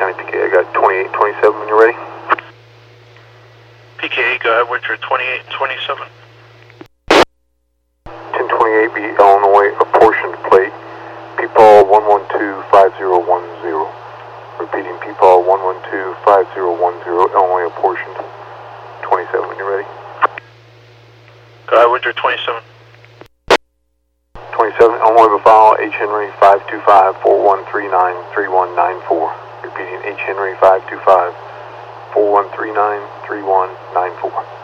County PK, I got 2827 when you're ready. PKA, go ahead with your 2827. 1028 be Illinois apportioned plate, P-Paul 1125010. Repeating, P-Paul 1125010, Illinois apportioned. 27 when you're ready. Go ahead with your 27. 27, Illinois Bafal, H. Henry 525-4139-3194. Repeating, H. Henry 525-4139-3194.